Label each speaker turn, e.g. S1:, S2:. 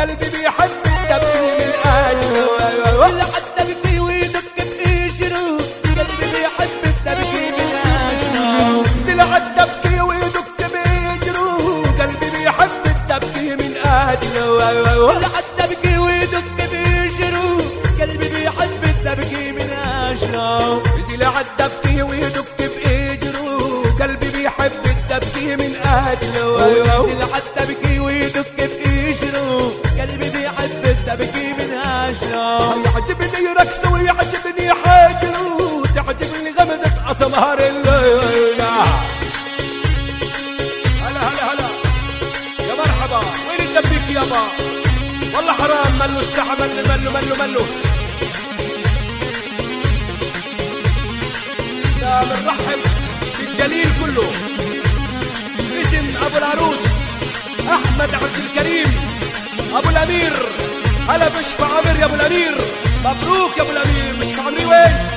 S1: قلبي بيحب الدبكي من اجله.
S2: اللي عالدبكي ويدق بقشره قلبي بيحب الدبكي من اجله.
S1: اللي عالدبكي ويدق بيجره قلبي بيحب الدبكي من اجله.
S2: اللي عالدبكي ويدق بقشره قلبي بيحب الدبكي من اجله.
S1: اللي عالدبكي ويدق بيجره قلبي بيحب الدبكي من اجله.
S2: اللي عالدبكي ويدق بقشره قلبي بيحب الدبكي من اجله.
S1: يعجبني رقصه ويعجبني حاجله تعجبني غمزة اسمار الليل. هلا هلا هلا يا مرحبا وين الدبيك يابا والله حرام ملو الساحة ملو يا بنرحب بالجليل كله اسم ابو العروس احمد عبد الكريم ابو الامير. هلا بشفى عامر يا ابو الامير مبروك يا ابو الامير. مش عامري وين